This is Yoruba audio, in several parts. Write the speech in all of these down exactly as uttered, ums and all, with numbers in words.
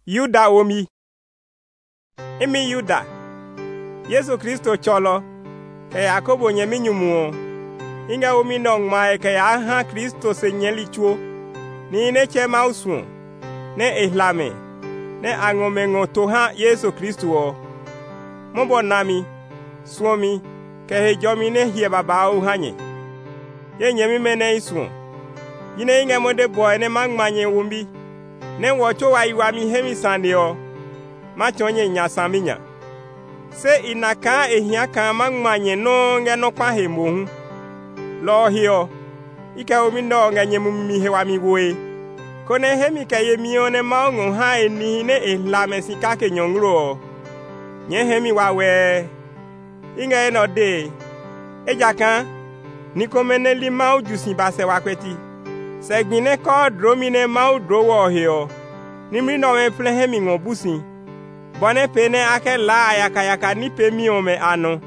Yuda omi. Imi Yuda. Yesu Kristo cholo. Ke Yakobo nyemi nyumuo. Inga omi nong mae ke ya ha Kristo se nyeli chuo. Ni ne che mausuo. Ne ihlame. Ne angomengo toha Yesu Kristo o. Mombo nami. Suomi. Ke he jomi ne hie babao hanye. Ye nyemi mene isuo. Yine inga monde boy ne mangmanye wumbi. Ne wocho wa iwa mi hemi sande o. Ma chonye nyasaminya. Se inaka ehia kan mangmanye no nge no kwa hemohu. Lo hio. Ike omi no nge nyemu mi hewa mi woe. Kone hemi ke ye mione maungu ha eni ne ihlame sikake nyongro. Nye hemi wawe. Inga eno de. Eja kan. Nikomene li mau jusi base wakweti. Segbine ko dromine mau drowo hio. Nimri no me plehemi ngobusi. Bone pene ake la ayaka yaka ni pe mi ome ano.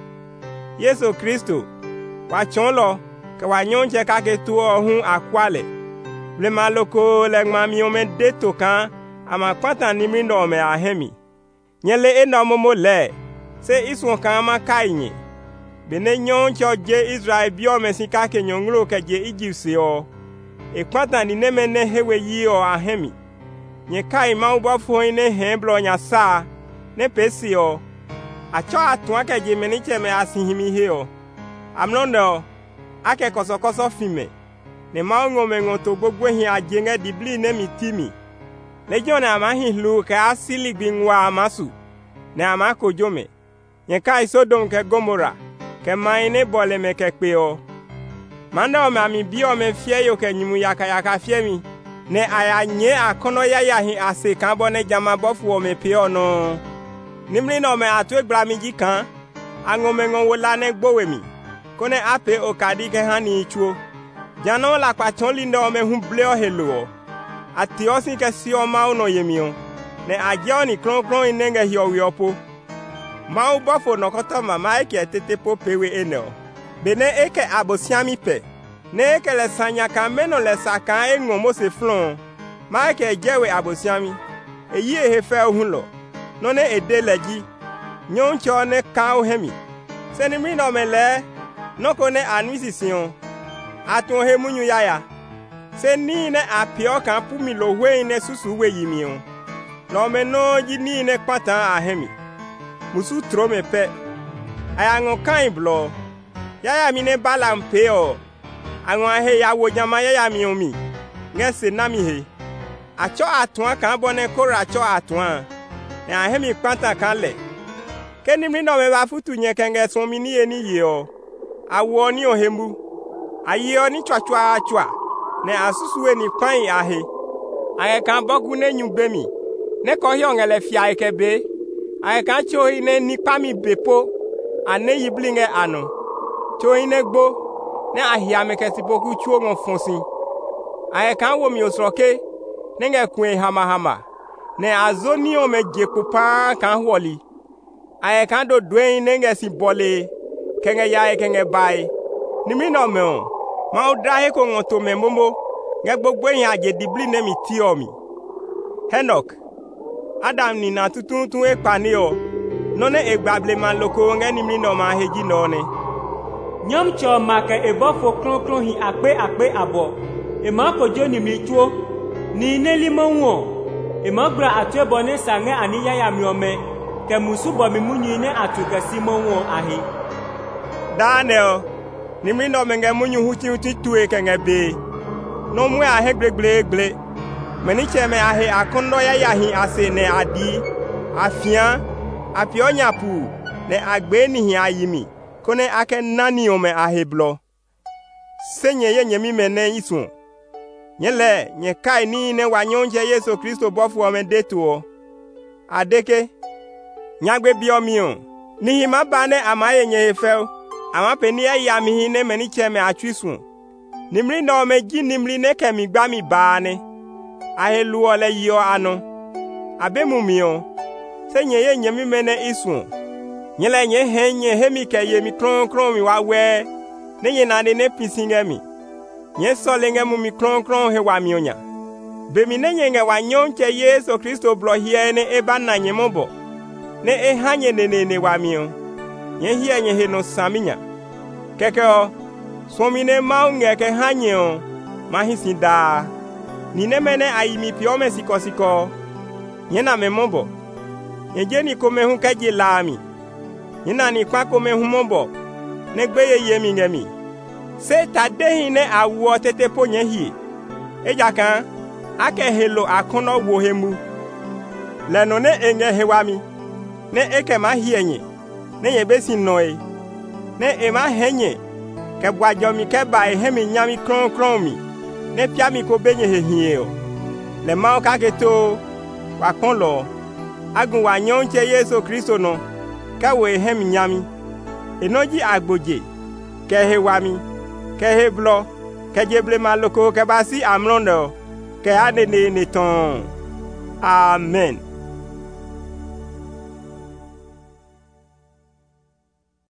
Yesu Kristo. Wachonlo. Ke wanyonche kake tuo hun akwale. Blema loko legma mi ome deto kan. Ama kwanta nimri no me ahemi. Nyele eno momo le. Se iswon kan ama kainye. Bene nyoncho je Israel biome si kake nyongro ke je Egypte o. E kwanta ni neme ne hewe yi o ahemi. Nye kai ma ubo fo ne hemblo nya sa ne pesi o. Acho atun ke je meniche me asihimi he o. Amnondo ake koso koso fime. Ne ma ngome ngoto gbogbo hin ajenge dibli ne mitimi. Legion amahi lu ke asili gbinwa amasu. Ne amako jome. Nye kai Sodom ke Gomora. Ke maine bole me ke pe o. Manda o me ami bi o me fie yo ke nyimu yaka yaka fie mi. Ne aya nye akono ya ya hi ase kan bone jama bofu o me pe o no. Nimri no me atwe gbra mi ji kan. Angome ngon wola ne gbowe mi. Kone ape o kadi ke hani ichuo. Jano la kwa chonli ndo me humble o helo o. Ati osin ke si o ma uno yemi o. Ne agye ni kron kron inenge hi o wi opo. Ma u bofo nokoto mama eke tete po pewe ene. Bene eke abosiami pe. Ne eke le sanya kan meno le sakan e ngomo se flon. Ma eke jewe abosiami. E yi e he fe ohun lo. No ne ede leji. Nyon cho ne kan o hemi. Se ni mi no me le. No ko ne anwisi sion. Atun he munyu yaya. Se ni ne apio kan pu mi lo we ne susu we yimi o. No me no ji ni ne patan ahemi. Musu tro me pe. Ayango kan blo. Yaya mi ne balam pe o. Ango he ya wo jama yaya mi omi. Ngese na mi he. Acho atun kan bone kora acho atun. Ne ahemi kwanta kan le. Keni mi no me ba futu nye kenge so mi ni eni ye o. Awo ni o hembu. Ayi o ni chwachwa chwa. Ne asusuwe ni kwan ahe. Aye kan bogu ne nyube mi. Ne ko hyo ngele fia ekebe. Aye kan cho ine ni pami bepo. Ane yiblinge ano. Cho ine gbo. Ne ahia me kesipoku chuo ngon fonsi. Aye kan wo mi osroke. Nenge kwen hama hama. Ne azoni o me jepupa kan woli. Aye kan do dwen nenge si bole. Kenge ya kenge bai. Nimi no me on. Ma o drahe ko ngonto me momo. Nge gbogbo yin aje dibli ne mi ti o mi. Henok. Adam ni na tutun tun e pani o. None e gbable man loko nge nimi no ma heji no ne. Nyom cho make e bofo kron kron hi akpe akpe abo. E ma ko jo ni mi tuo. Ni ne limo won. E ma bra atwe bone sange ani ya ya mi ome. Ke musu bo mi munyi ne atu ke simo won ahi. Daniel. Nimi no menge munyu huti huti tuwe kenge be. No mwe ahe glegble gle. Meni cheme ahe akondo ya yahi ase ne adi. Afian. Apionya pu. Ne agbe ni hi ayimi. Kone ake nani ome ahe blo. Senye ye nyemi mene isun. Nyele nye kai ni ne wanyonje Yesu Kristo bofu ome detu o. Adeke. Nyagbe biomion. Ni hima bane amaye nye efeo. Ama peni ya yami hine meni cheme achwisun. Nimri no me ji nimri ne kemi gbami baane. Ahe luo le yo ano. Abe mumio. Se nye ye nyemi mene isun. Nyele nye he nye hemi ke ye mi kron kron mi wawe. Ne nye nane ne pisinge mi. Nye so lenge mu mi kron kron he wa mionya. Bemi ne nyenge wa nyonche Yesu Kristo blo hie ne eba na nyemobo. Ne e hanye ne ne ne wa mio. Nye hie nye he no saminya. Keke o. Somine maunge ke hanye o. Mahisi da. Ni ne mene aimi piome siko siko. Nye na memobo. Nye jeni kome hu kaji lami. Nye na ni kwa kome hu mobo. Ne gbeye yemi ngemi. Se tadehi ne awuo tete po nye hie. Eja kan. Ake helo akono wo hemu. Leno ne enge hewami. Ne eke ma hienye. Ne ye besi noe. Ne ema henye. Ke bwajo mi ke ba ehemi nyami kron kron mi. Ne pia mi ko benye he hieo. Le ma ka keto wa kon lo. Agun wa nyonche Yesu Kristo no. Ka wo ehemi nyami. Enoji agboje. Ke hewami. Ke heblo. Ke jeble maloko ke basi amlondo. Ke ade ne ne ton. Amen.